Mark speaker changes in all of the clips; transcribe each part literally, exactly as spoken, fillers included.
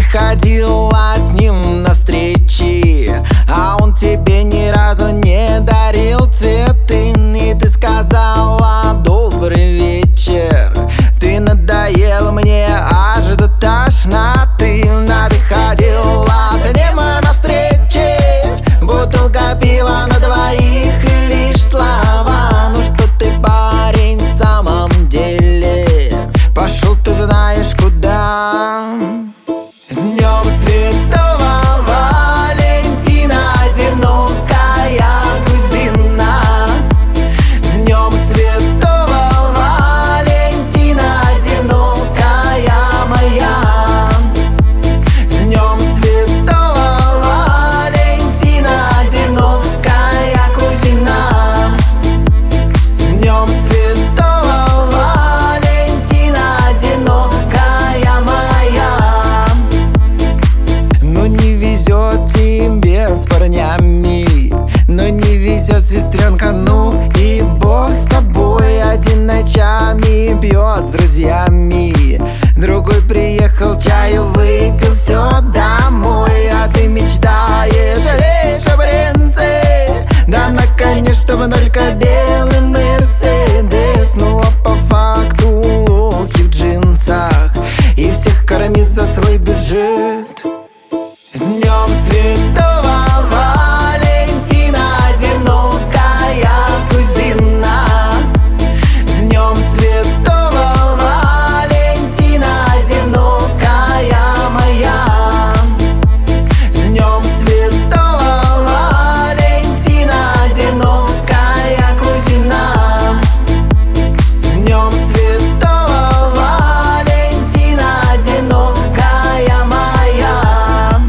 Speaker 1: ходила с ним на встречи, а он тебе ни разу не дарил цветы. И ты сказала: добрый вечер, ты надоел мне аж до тошноты. А ты ходила с ним на встречи, бутылка пива на двоих и лишь слова. Ну что ты, парень, в самом деле пошел ты знаешь куда. С днем Святого Валентина, одинокая кузина. С днем Святого Валентина, одинокая моя. С днем Святого Валентина, одинокая кузина. С днем Святого Валентина, одинокая моя. Ну не везет тебе с парнями, но не везет, сестренка, ну и бог с тобой. Один ночами пьет с друзьями, другой приехал, чаю выпил, все домой. А ты мечтаешь лишь о принце, да на коне, чтобы только белый мерседес. Ну а по факту лохи в джинсах и всех кормит за свой бюджет. С днем Святого Валентина, одинокая кузина. С днем Святого Валентина, одинокая моя. С днем Святого Валентина, одинокая кузина. С днем Святого Валентина, одинокая моя.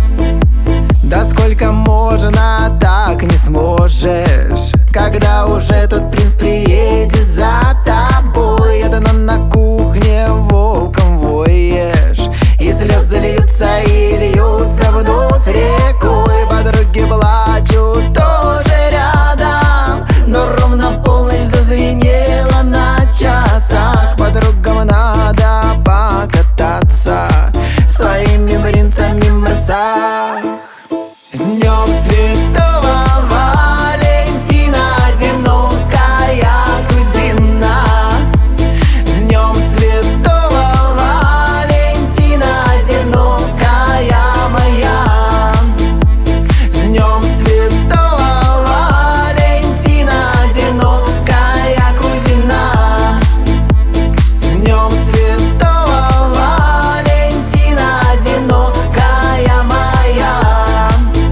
Speaker 1: Да сколько можно, так не сможешь, когда уже тот принц приедет за тобой. Это нам на кухне волком воешь, и слезы льются и льются вновь рекой. Подруги плачут тоже рядом, но ровно полночь зазвенела на часах. Подругам надо покататься своими принцами в марсах. С днем Святого Валентина, одинокая кузина. С днем Святого Валентина, одинокая моя. С днем Святого Валентина, одинокая кузина. С днем Святого Валентина, одинокая моя.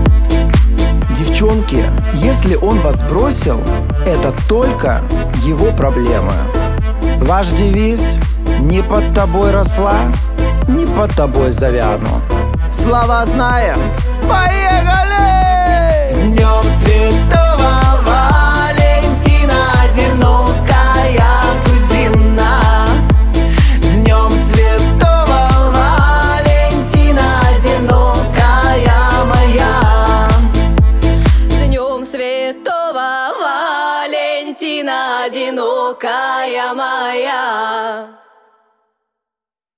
Speaker 1: Девчонки, если он вас бросил, это только его проблемы. Ваш девиз: не под тобой росла, не под тобой завяну. Слова знаем, поехали! С днем Святого Валентина, одинокая кузина. С днем Святого Валентина, одинокая моя.
Speaker 2: С днем Святого Валентина, одинокая моя.